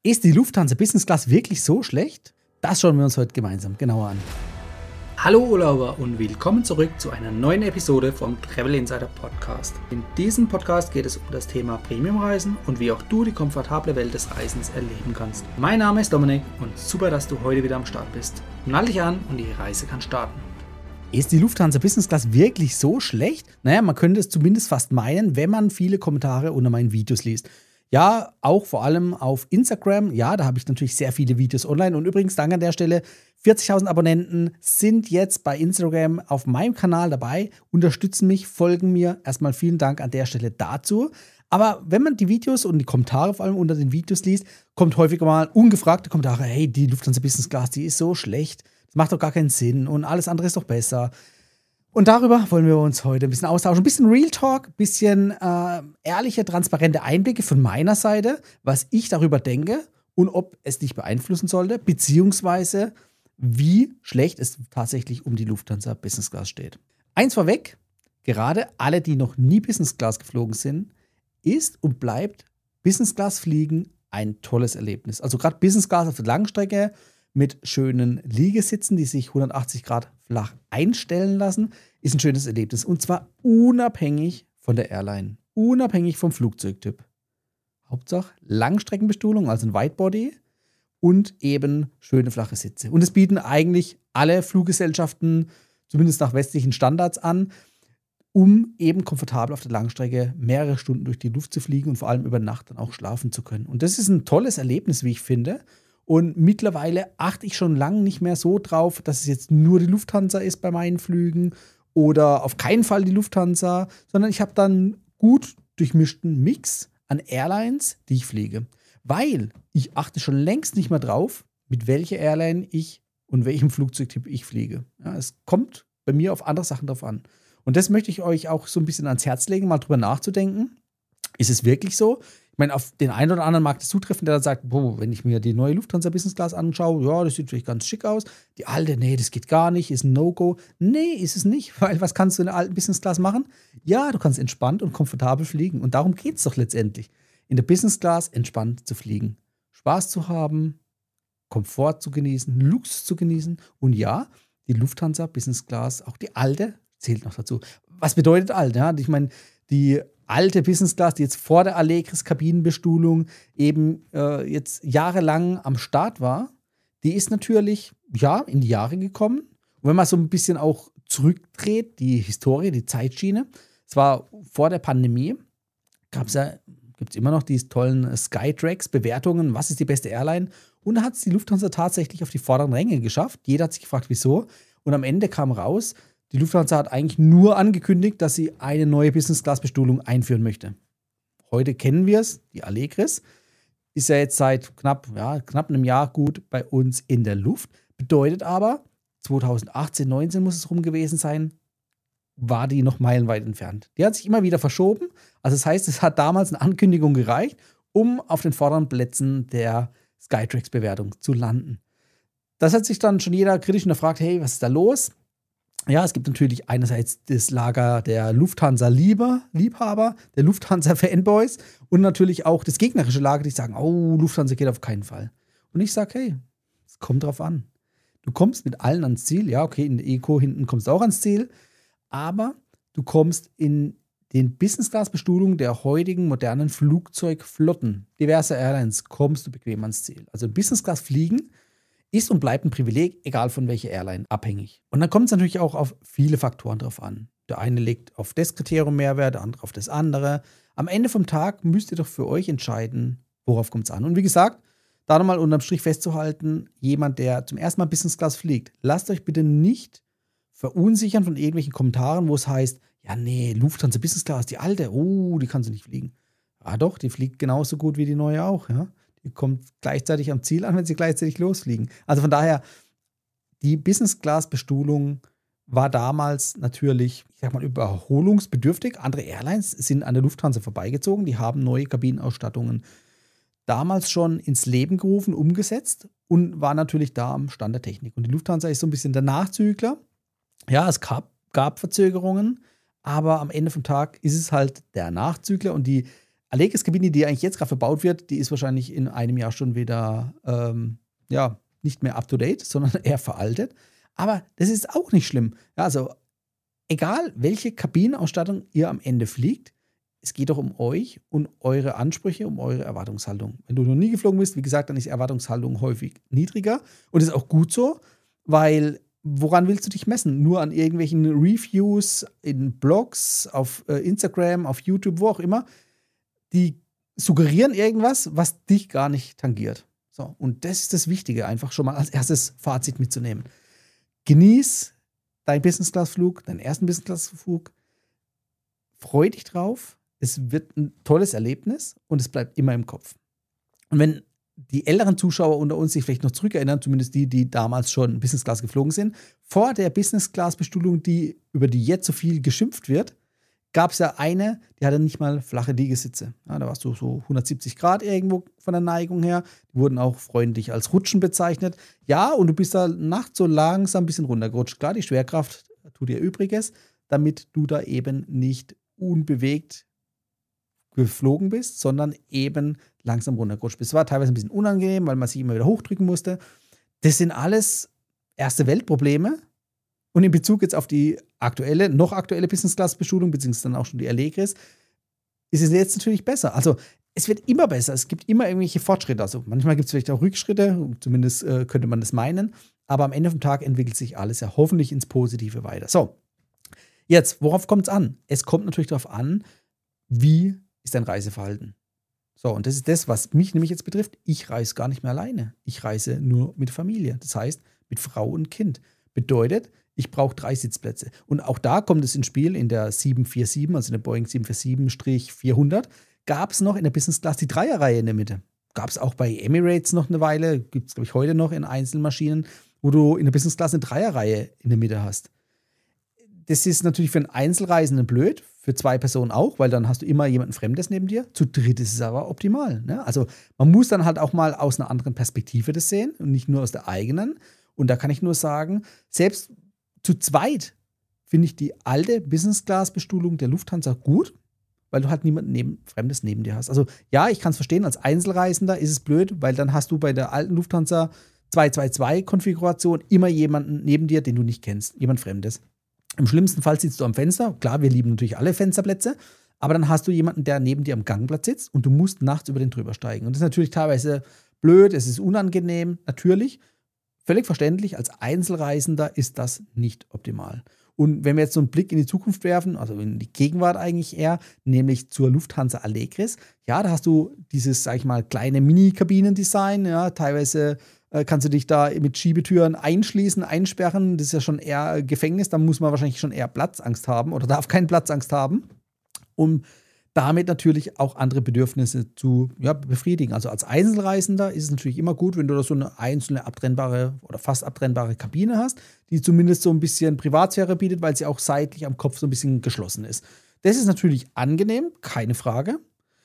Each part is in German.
Ist die Lufthansa Business Class wirklich so schlecht? Das schauen wir uns heute gemeinsam genauer an. Hallo Urlauber und willkommen zurück zu einer neuen Episode vom Travel Insider Podcast. In diesem Podcast geht es um das Thema Premiumreisen und wie auch du die komfortable Welt des Reisens erleben kannst. Mein Name ist Dominik und super, dass du heute wieder am Start bist. Nall dich an und die Reise kann starten. Ist die Lufthansa Business Class wirklich so schlecht? Naja, man könnte es zumindest fast meinen, wenn man viele Kommentare unter meinen Videos liest. Ja, auch vor allem auf Instagram. Ja, da habe ich natürlich sehr viele Videos online. Und übrigens, danke an der Stelle, 40.000 Abonnenten sind jetzt bei Instagram auf meinem Kanal dabei, unterstützen mich, folgen mir. Erstmal vielen Dank an der Stelle dazu. Aber wenn man die Videos und die Kommentare vor allem unter den Videos liest, kommt häufiger mal ungefragte Kommentare. Hey, die Lufthansa Business Class, die ist so schlecht. Das macht doch gar keinen Sinn und alles andere ist doch besser. Und darüber wollen wir uns heute ein bisschen austauschen. Ein bisschen Real Talk, ein bisschen ehrliche, transparente Einblicke von meiner Seite, was ich darüber denke und ob es dich beeinflussen sollte, beziehungsweise wie schlecht es tatsächlich um die Lufthansa Business Class steht. Eins vorweg, gerade alle, die noch nie Business Class geflogen sind, ist und bleibt Business Class fliegen ein tolles Erlebnis. Also gerade Business Class auf der Langstrecke mit schönen Liegesitzen, die sich 180 Grad flach einstellen lassen, ist ein schönes Erlebnis. Und zwar unabhängig von der Airline, unabhängig vom Flugzeugtyp. Hauptsache Langstreckenbestuhlung, also ein Widebody und eben schöne flache Sitze. Und es bieten eigentlich alle Fluggesellschaften, zumindest nach westlichen Standards an, um eben komfortabel auf der Langstrecke mehrere Stunden durch die Luft zu fliegen und vor allem über Nacht dann auch schlafen zu können. Und das ist ein tolles Erlebnis, wie ich finde. Und mittlerweile achte ich schon lange nicht mehr so drauf, dass es jetzt nur die Lufthansa ist bei meinen Flügen oder auf keinen Fall die Lufthansa, sondern ich habe dann gut durchmischten Mix an Airlines, die ich fliege. Weil ich achte schon längst nicht mehr drauf, mit welcher Airline ich und welchem Flugzeugtyp ich fliege. Ja, es kommt bei mir auf andere Sachen drauf an. Und das möchte ich euch auch so ein bisschen ans Herz legen, mal drüber nachzudenken. Ist es wirklich so? Ich meine, auf den einen oder anderen mag das zutreffen, der dann sagt, boah, wenn ich mir die neue Lufthansa Business Class anschaue, ja, das sieht vielleicht ganz schick aus. Die alte, nee, das geht gar nicht, ist ein No-Go. Nee, ist es nicht, weil was kannst du in der alten Business Class machen? Ja, du kannst entspannt und komfortabel fliegen. Und darum geht es doch letztendlich. In der Business Class entspannt zu fliegen. Spaß zu haben, Komfort zu genießen, Luxus zu genießen. Und ja, die Lufthansa Business Class, auch die alte, zählt noch dazu. Was bedeutet alt? Ja? Ich meine, die alte Business Class, die jetzt vor der Allegris-Kabinenbestuhlung eben jetzt jahrelang am Start war, die ist natürlich, ja, in die Jahre gekommen. Und wenn man so ein bisschen auch zurückdreht, die Historie, die Zeitschiene, es war vor der Pandemie, gibt es immer noch diese tollen Skytrax-Bewertungen, was ist die beste Airline? Und da hat es die Lufthansa tatsächlich auf die vorderen Ränge geschafft. Jeder hat sich gefragt, wieso. Und am Ende kam raus, die Lufthansa hat eigentlich nur angekündigt, dass sie eine neue Business-Class-Bestuhlung einführen möchte. Heute kennen wir es, die Allegris. Ist ja jetzt seit knapp einem Jahr gut bei uns in der Luft. Bedeutet aber, 2018, 19 muss es rum gewesen sein, war die noch meilenweit entfernt. Die hat sich immer wieder verschoben. Also das heißt, es hat damals eine Ankündigung gereicht, um auf den vorderen Plätzen der Skytrax-Bewertung zu landen. Das hat sich dann schon jeder kritisch hinterfragt, hey, was ist da los? Ja, es gibt natürlich einerseits das Lager der Lufthansa-Liebhaber, der Lufthansa-Fanboys und natürlich auch das gegnerische Lager, die sagen, oh, Lufthansa geht auf keinen Fall. Und ich sage, hey, es kommt drauf an. Du kommst mit allen ans Ziel. Ja, okay, in der Eco hinten kommst du auch ans Ziel. Aber du kommst in den Business-Class-Bestuhlungen der heutigen modernen Flugzeugflotten, diverse Airlines, kommst du bequem ans Ziel. Also Business-Class fliegen ist und bleibt ein Privileg, egal von welcher Airline, abhängig. Und dann kommt es natürlich auch auf viele Faktoren drauf an. Der eine legt auf das Kriterium Mehrwert, der andere auf das andere. Am Ende vom Tag müsst ihr doch für euch entscheiden, worauf kommt es an. Und wie gesagt, da nochmal unterm Strich festzuhalten, jemand, der zum ersten Mal Business Class fliegt, lasst euch bitte nicht verunsichern von irgendwelchen Kommentaren, wo es heißt, ja nee, Lufthansa Business Class, die alte, oh, die kannst du nicht fliegen. Ja doch, die fliegt genauso gut wie die neue auch, ja. Die kommt gleichzeitig am Ziel an, wenn sie gleichzeitig losfliegen. Also von daher, die Business-Class-Bestuhlung war damals natürlich, ich sag mal, überholungsbedürftig. Andere Airlines sind an der Lufthansa vorbeigezogen. Die haben neue Kabinenausstattungen damals schon ins Leben gerufen, umgesetzt und war natürlich da am Stand der Technik. Und die Lufthansa ist so ein bisschen der Nachzügler. Ja, es gab Verzögerungen, aber am Ende vom Tag ist es halt der Nachzügler und die Allegris-Kabine, die eigentlich jetzt gerade verbaut wird, die ist wahrscheinlich in einem Jahr schon wieder nicht mehr up-to-date, sondern eher veraltet. Aber das ist auch nicht schlimm. Ja, also egal, welche Kabinenausstattung ihr am Ende fliegt, es geht doch um euch und eure Ansprüche, um eure Erwartungshaltung. Wenn du noch nie geflogen bist, wie gesagt, dann ist die Erwartungshaltung häufig niedriger. Und das ist auch gut so, weil woran willst du dich messen? Nur an irgendwelchen Reviews in Blogs, auf Instagram, auf YouTube, wo auch immer. Die suggerieren irgendwas, was dich gar nicht tangiert. So, und das ist das Wichtige, einfach schon mal als erstes Fazit mitzunehmen. Genieß deinen Business-Class-Flug, deinen ersten Business-Class-Flug. Freu dich drauf. Es wird ein tolles Erlebnis und es bleibt immer im Kopf. Und wenn die älteren Zuschauer unter uns sich vielleicht noch zurückerinnern, zumindest die damals schon Business Class geflogen sind, vor der Business Class Bestuhlung, über die jetzt so viel geschimpft wird, gab es ja eine, die hatte nicht mal flache Liegesitze. Ja, da warst du so 170 Grad irgendwo von der Neigung her. Die wurden auch freundlich als Rutschen bezeichnet. Ja, und du bist da nachts so langsam ein bisschen runtergerutscht. Klar, die Schwerkraft tut ihr Übriges, damit du da eben nicht unbewegt geflogen bist, sondern eben langsam runtergerutscht bist. Es war teilweise ein bisschen unangenehm, weil man sich immer wieder hochdrücken musste. Das sind alles erste Weltprobleme. Und in Bezug jetzt auf die noch aktuelle Business-Class-Bestuhlung, beziehungsweise dann auch schon die Allegris, ist es jetzt natürlich besser. Also es wird immer besser. Es gibt immer irgendwelche Fortschritte. Also manchmal gibt es vielleicht auch Rückschritte, zumindest könnte man das meinen. Aber am Ende vom Tag entwickelt sich alles ja hoffentlich ins Positive weiter. So, jetzt, worauf kommt es an? Es kommt natürlich darauf an, wie ist dein Reiseverhalten. So, und das ist das, was mich nämlich jetzt betrifft. Ich reise gar nicht mehr alleine. Ich reise nur mit Familie. Das heißt, mit Frau und Kind. Bedeutet, ich brauche 3 Sitzplätze. Und auch da kommt es ins Spiel, in der 747, also in der Boeing 747-400, gab es noch in der Business Class die Dreierreihe in der Mitte. Gab es auch bei Emirates noch eine Weile, gibt es, glaube ich, heute noch in Einzelmaschinen, wo du in der Business Class eine Dreierreihe in der Mitte hast. Das ist natürlich für einen Einzelreisenden blöd, für 2 Personen auch, weil dann hast du immer jemanden Fremdes neben dir. Zu dritt ist es aber optimal. Ne? Also man muss dann halt auch mal aus einer anderen Perspektive das sehen und nicht nur aus der eigenen. Und da kann ich nur sagen, selbst zu zweit finde ich die alte Business-Class-Bestuhlung der Lufthansa gut, weil du halt niemanden Fremdes neben dir hast. Also ja, ich kann es verstehen, als Einzelreisender ist es blöd, weil dann hast du bei der alten Lufthansa 222-Konfiguration immer jemanden neben dir, den du nicht kennst, jemand Fremdes. Im schlimmsten Fall sitzt du am Fenster. Klar, wir lieben natürlich alle Fensterplätze, aber dann hast du jemanden, der neben dir am Gangplatz sitzt und du musst nachts über den drüber steigen. Und das ist natürlich teilweise blöd, es ist unangenehm, natürlich. Völlig verständlich, als Einzelreisender ist das nicht optimal. Und wenn wir jetzt so einen Blick in die Zukunft werfen, also in die Gegenwart eigentlich eher, nämlich zur Lufthansa Allegris, ja, da hast du dieses, sag ich mal, kleine Mini-Kabinendesign, ja, teilweise kannst du dich da mit Schiebetüren einschließen, einsperren, das ist ja schon eher Gefängnis, da muss man wahrscheinlich schon eher Platzangst haben oder darf keine Platzangst haben, um damit natürlich auch andere Bedürfnisse zu befriedigen. Also als Einzelreisender ist es natürlich immer gut, wenn du da so eine einzelne abtrennbare oder fast abtrennbare Kabine hast, die zumindest so ein bisschen Privatsphäre bietet, weil sie auch seitlich am Kopf so ein bisschen geschlossen ist. Das ist natürlich angenehm, keine Frage.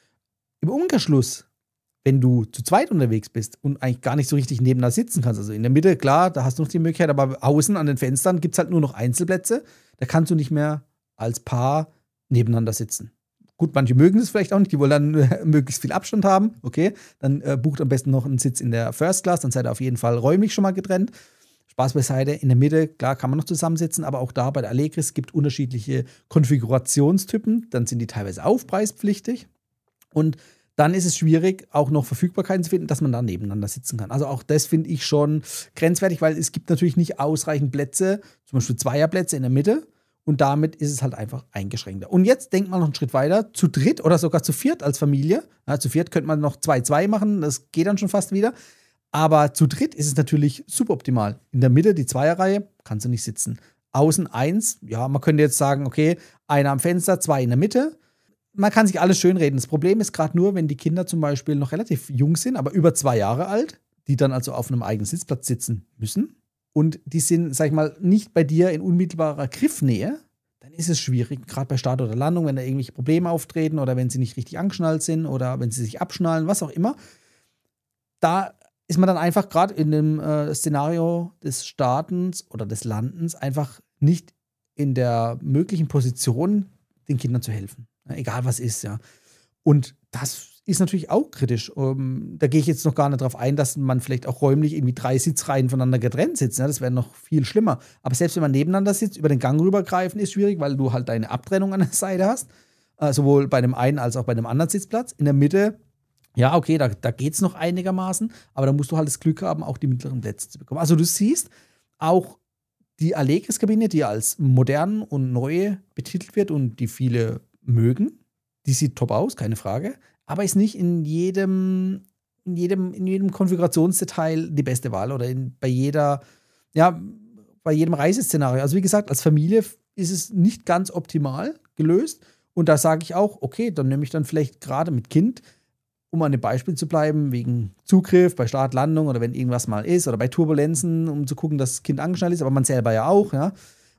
Im Umkehrschluss, wenn du zu zweit unterwegs bist und eigentlich gar nicht so richtig nebeneinander sitzen kannst, also in der Mitte, klar, da hast du noch die Möglichkeit, aber außen an den Fenstern gibt es halt nur noch Einzelplätze, da kannst du nicht mehr als Paar nebeneinander sitzen. Gut, manche mögen es vielleicht auch nicht, die wollen dann möglichst viel Abstand haben. Okay, dann bucht am besten noch einen Sitz in der First Class, dann seid ihr auf jeden Fall räumlich schon mal getrennt. Spaß beiseite, in der Mitte, klar, kann man noch zusammensitzen, aber auch da bei der Allegris gibt es unterschiedliche Konfigurationstypen, dann sind die teilweise aufpreispflichtig und dann ist es schwierig, auch noch Verfügbarkeiten zu finden, dass man da nebeneinander sitzen kann. Also auch das finde ich schon grenzwertig, weil es gibt natürlich nicht ausreichend Plätze, zum Beispiel Zweierplätze in der Mitte. Und damit ist es halt einfach eingeschränkter. Und jetzt denkt man noch einen Schritt weiter, zu dritt oder sogar zu viert als Familie. Ja, zu viert könnte man noch 2-2 machen, das geht dann schon fast wieder. Aber zu dritt ist es natürlich suboptimal. In der Mitte, die Zweierreihe, kannst du nicht sitzen. Außen 1, ja, man könnte jetzt sagen, okay, einer am Fenster, 2 in der Mitte. Man kann sich alles schönreden. Das Problem ist gerade nur, wenn die Kinder zum Beispiel noch relativ jung sind, aber über 2 Jahre alt, die dann also auf einem eigenen Sitzplatz sitzen müssen. Und die sind, sag ich mal, nicht bei dir in unmittelbarer Griffnähe, dann ist es schwierig, gerade bei Start oder Landung, wenn da irgendwelche Probleme auftreten oder wenn sie nicht richtig angeschnallt sind oder wenn sie sich abschnallen, was auch immer. Da ist man dann einfach gerade in dem Szenario des Startens oder des Landens einfach nicht in der möglichen Position, den Kindern zu helfen. Ja, egal was ist, ja. Und das ist natürlich auch kritisch. Da gehe ich jetzt noch gar nicht drauf ein, dass man vielleicht auch räumlich irgendwie 3 Sitzreihen voneinander getrennt sitzt. Ne? Das wäre noch viel schlimmer. Aber selbst wenn man nebeneinander sitzt, über den Gang rübergreifen ist schwierig, weil du halt deine Abtrennung an der Seite hast. Sowohl bei dem einen als auch bei dem anderen Sitzplatz. In der Mitte, ja, okay, da geht es noch einigermaßen. Aber da musst du halt das Glück haben, auch die mittleren Plätze zu bekommen. Also du siehst, auch die Allegris-Kabine, die als modern und neu betitelt wird und die viele mögen, die sieht top aus, keine Frage. Aber ist nicht in jedem Konfigurationsdetail die beste Wahl oder bei jedem Reiseszenario. Also wie gesagt, als Familie ist es nicht ganz optimal gelöst. Und da sage ich auch, okay, dann nehme ich dann vielleicht gerade mit Kind, um an dem Beispiel zu bleiben, wegen Zugriff bei Start, Landung oder wenn irgendwas mal ist oder bei Turbulenzen, um zu gucken, dass das Kind angeschnallt ist, aber man selber ja auch, ja,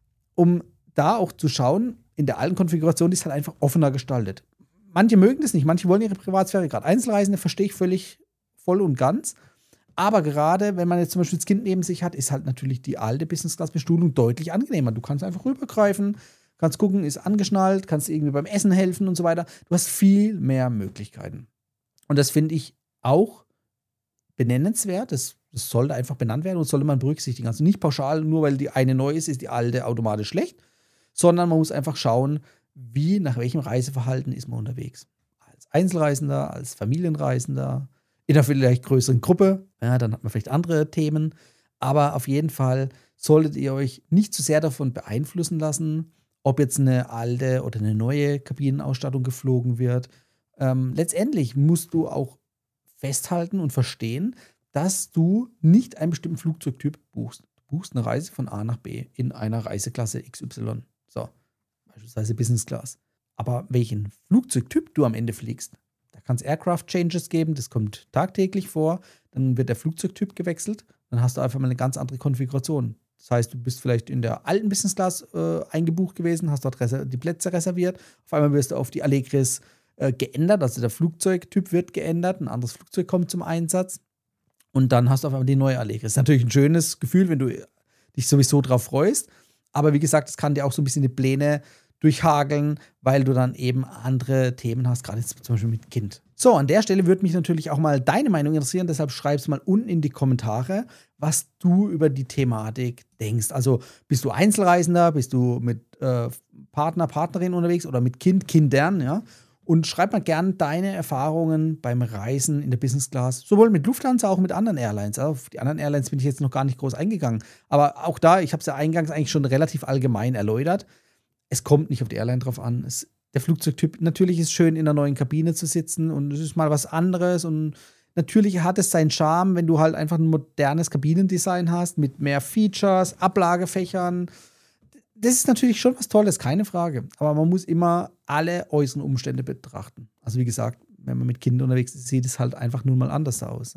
um da auch zu schauen, in der alten Konfiguration ist halt einfach offener gestaltet. Manche mögen das nicht, manche wollen ihre Privatsphäre, gerade Einzelreisende, verstehe ich völlig voll und ganz. Aber gerade, wenn man jetzt zum Beispiel das Kind neben sich hat, ist halt natürlich die alte Business-Class-Bestuhlung deutlich angenehmer. Du kannst einfach rübergreifen, kannst gucken, ist angeschnallt, kannst irgendwie beim Essen helfen und so weiter. Du hast viel mehr Möglichkeiten. Und das finde ich auch benennenswert. Das sollte einfach benannt werden und sollte man berücksichtigen. Also nicht pauschal, nur weil die eine neu ist die alte automatisch schlecht, sondern man muss einfach schauen, nach welchem Reiseverhalten ist man unterwegs. Als Einzelreisender, als Familienreisender, in einer vielleicht größeren Gruppe, ja, dann hat man vielleicht andere Themen. Aber auf jeden Fall solltet ihr euch nicht zu sehr davon beeinflussen lassen, ob jetzt eine alte oder eine neue Kabinenausstattung geflogen wird. Letztendlich musst du auch festhalten und verstehen, dass du nicht einen bestimmten Flugzeugtyp buchst. Du buchst eine Reise von A nach B in einer Reiseklasse XY. So, beispielsweise Business Class. Aber welchen Flugzeugtyp du am Ende fliegst, da kann es Aircraft Changes geben, das kommt tagtäglich vor. Dann wird der Flugzeugtyp gewechselt, dann hast du einfach mal eine ganz andere Konfiguration. Das heißt, du bist vielleicht in der alten Business Class eingebucht gewesen, hast dort die Plätze reserviert. Auf einmal wirst du auf die Allegris geändert, also der Flugzeugtyp wird geändert, ein anderes Flugzeug kommt zum Einsatz und dann hast du auf einmal die neue Allegris. Das ist natürlich ein schönes Gefühl, wenn du dich sowieso drauf freust, aber wie gesagt, das kann dir auch so ein bisschen die Pläne durchhageln, weil du dann eben andere Themen hast, gerade jetzt zum Beispiel mit Kind. So, an der Stelle würde mich natürlich auch mal deine Meinung interessieren, deshalb schreib es mal unten in die Kommentare, was du über die Thematik denkst. Also bist du Einzelreisender, bist du mit Partner, Partnerin unterwegs oder mit Kindern, ja? Und schreib mal gerne deine Erfahrungen beim Reisen in der Business Class, sowohl mit Lufthansa, auch mit anderen Airlines. Auf die anderen Airlines bin ich jetzt noch gar nicht groß eingegangen. Aber auch da, ich habe es ja eingangs eigentlich schon relativ allgemein erläutert. Es kommt nicht auf die Airline drauf an. Der Flugzeugtyp, natürlich ist es schön, in einer neuen Kabine zu sitzen und es ist mal was anderes. Und natürlich hat es seinen Charme, wenn du halt einfach ein modernes Kabinendesign hast mit mehr Features, Ablagefächern. Das ist natürlich schon was Tolles, keine Frage. Aber man muss immer alle äußeren Umstände betrachten. Also wie gesagt, wenn man mit Kindern unterwegs ist, sieht es halt einfach nun mal anders aus.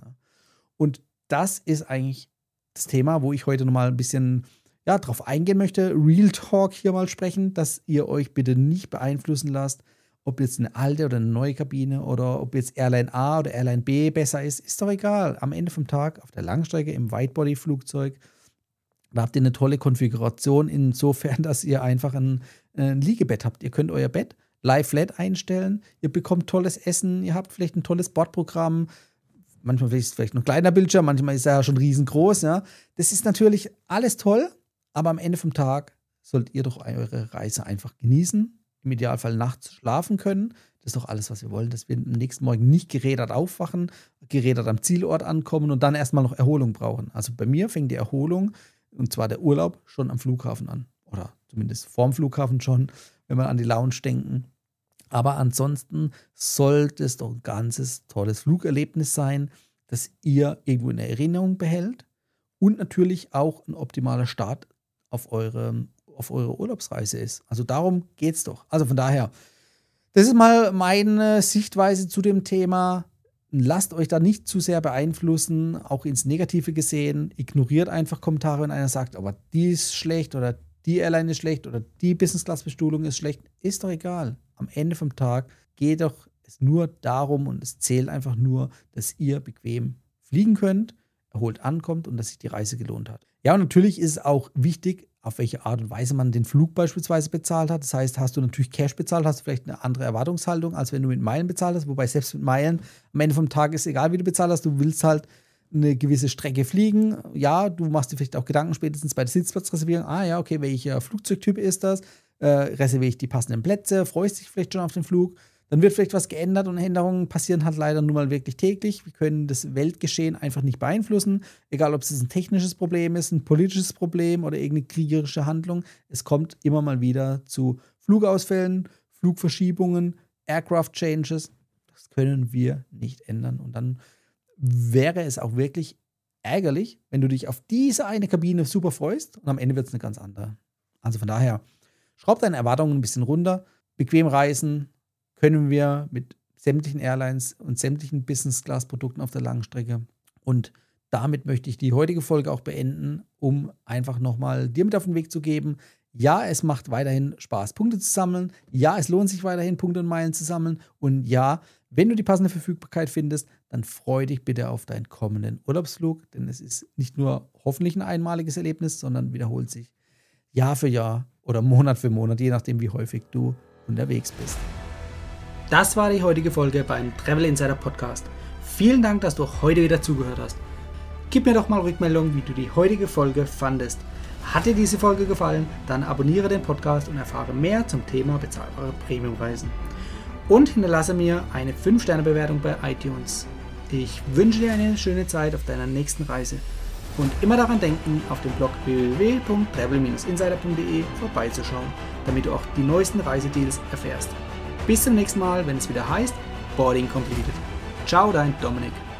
Und das ist eigentlich das Thema, wo ich heute nochmal ein bisschen drauf eingehen möchte. Real Talk hier mal sprechen, dass ihr euch bitte nicht beeinflussen lasst, ob jetzt eine alte oder eine neue Kabine oder ob jetzt Airline A oder Airline B besser ist doch egal. Am Ende vom Tag auf der Langstrecke im Widebody-Flugzeug da habt ihr eine tolle Konfiguration insofern, dass ihr einfach ein Liegebett habt. Ihr könnt euer Bett Lie-Flat einstellen, ihr bekommt tolles Essen, ihr habt vielleicht ein tolles Bordprogramm, manchmal ist es vielleicht noch ein kleiner Bildschirm, manchmal ist er ja schon riesengroß. Ja. Das ist natürlich alles toll, aber am Ende vom Tag sollt ihr doch eure Reise einfach genießen, im Idealfall nachts schlafen können. Das ist doch alles, was wir wollen, dass wir am nächsten Morgen nicht gerädert aufwachen, gerädert am Zielort ankommen und dann erstmal noch Erholung brauchen. Also bei mir fängt die Erholung, und zwar der Urlaub, schon am Flughafen an. Oder zumindest vorm Flughafen schon, wenn wir an die Lounge denken. Aber ansonsten sollte es doch ein ganzes tolles Flugerlebnis sein, das ihr irgendwo in Erinnerung behält und natürlich auch ein optimaler Start auf eure Urlaubsreise ist. Also darum geht es doch. Also von daher, das ist mal meine Sichtweise zu dem Thema. Lasst euch da nicht zu sehr beeinflussen, auch ins Negative gesehen. Ignoriert einfach Kommentare, wenn einer sagt, aber die ist schlecht oder die Airline ist schlecht oder die Business-Class-Bestuhlung ist schlecht. Ist doch egal. Am Ende vom Tag geht doch es nur darum und es zählt einfach nur, dass ihr bequem fliegen könnt, erholt ankommt und dass sich die Reise gelohnt hat. Ja, und natürlich ist es auch wichtig, auf welche Art und Weise man den Flug beispielsweise bezahlt hat. Das heißt, hast du natürlich Cash bezahlt, hast du vielleicht eine andere Erwartungshaltung, als wenn du mit Meilen bezahlt hast. Wobei selbst mit Meilen am Ende vom Tag ist egal, wie du bezahlt hast. Du willst halt eine gewisse Strecke fliegen. Ja, du machst dir vielleicht auch Gedanken spätestens bei der Sitzplatzreservierung. Ja, okay, welcher Flugzeugtyp ist das? Reserviere ich die passenden Plätze? Freust dich vielleicht schon auf den Flug? Dann wird vielleicht was geändert und Änderungen passieren halt leider nur mal wirklich täglich. Wir können das Weltgeschehen einfach nicht beeinflussen. Egal, ob es ein technisches Problem ist, ein politisches Problem oder irgendeine kriegerische Handlung. Es kommt immer mal wieder zu Flugausfällen, Flugverschiebungen, Aircraft Changes. Das können wir nicht ändern. Und dann wäre es auch wirklich ärgerlich, wenn du dich auf diese eine Kabine super freust und am Ende wird es eine ganz andere. Also von daher, schraub deine Erwartungen ein bisschen runter. Bequem reisen können wir mit sämtlichen Airlines und sämtlichen Business-Class-Produkten auf der langen Strecke. Und damit möchte ich die heutige Folge auch beenden, um einfach nochmal dir mit auf den Weg zu geben. Ja, es macht weiterhin Spaß, Punkte zu sammeln. Ja, es lohnt sich weiterhin, Punkte und Meilen zu sammeln. Und ja, wenn du die passende Verfügbarkeit findest, dann freu dich bitte auf deinen kommenden Urlaubsflug. Denn es ist nicht nur hoffentlich ein einmaliges Erlebnis, sondern wiederholt sich Jahr für Jahr oder Monat für Monat, je nachdem, wie häufig du unterwegs bist. Das war die heutige Folge beim Travel Insider Podcast. Vielen Dank, dass du auch heute wieder zugehört hast. Gib mir doch mal Rückmeldung, wie du die heutige Folge fandest. Hat dir diese Folge gefallen, dann abonniere den Podcast und erfahre mehr zum Thema bezahlbare Premiumreisen. Und hinterlasse mir eine 5-Sterne-Bewertung bei iTunes. Ich wünsche dir eine schöne Zeit auf deiner nächsten Reise. Und immer daran denken, auf dem Blog www.travel-insider.de vorbeizuschauen, damit du auch die neuesten Reisedeals erfährst. Bis zum nächsten Mal, wenn es wieder heißt Boarding Completed. Ciao, dein Dominik.